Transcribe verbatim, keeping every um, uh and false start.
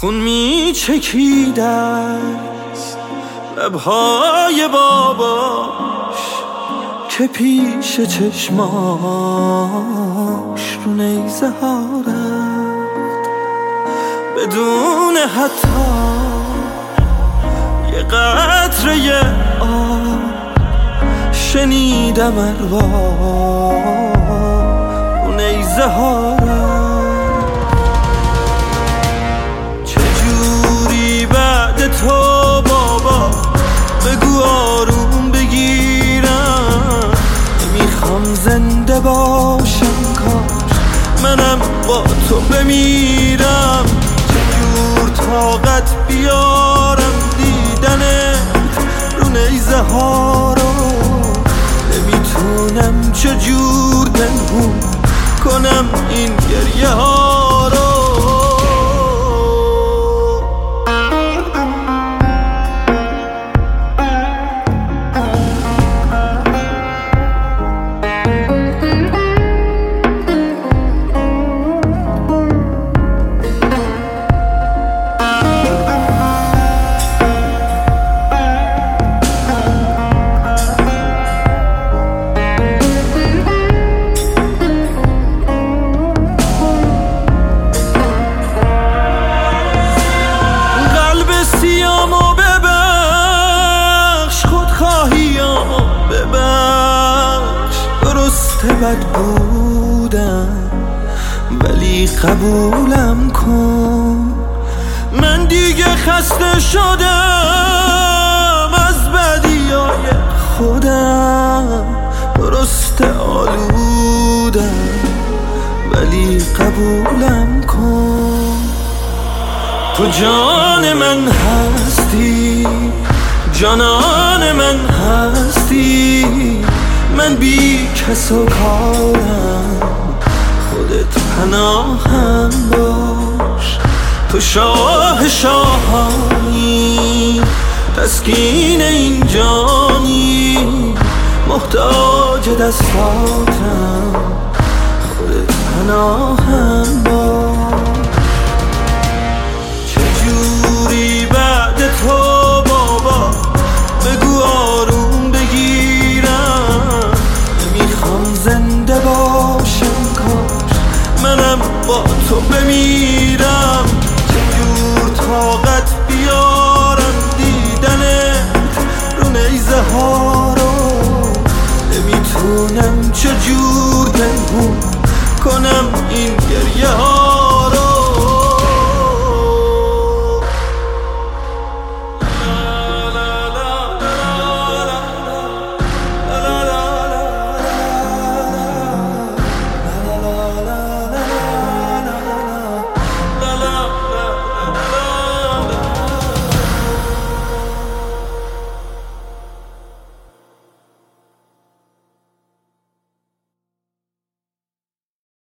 خون می چکید از لبهای باباش که پیش چشماش رو نیزه ها رفت، بدون حتی یه قطره آب شنیدم ارواح رو نیزه ها رفت. چجوری بعد تو بابا بگو آروم بگیرم، نمیخوام زنده باشم کاش منم با تو بمیرم. چجور طاقت بیارم دیدنت رو نیزه ها رو، نمیتونم چجور پنهون کنم این گریه ها رو. بد بودم ولی قبولم کن، من دیگه خسته شدم از بدیای خودم. درسته آلودم ولی قبولم کن. تو جان من هستی، جانان من هستی، من بی کس و کارم، خودت پناهم باش. تو شاه شاهانی، تسکین این جانی، محتاج دستاتم، خودت پناهم باش. چجوری بعد تو بابا بگو آروم بگیرم، نمیخوام زنده باشم کاش منم با تو بمیرم. چجور طاقت بیارم دیدنت رو نیزه ها رو، نمیتونم چجور پنهون کنم این گریه ها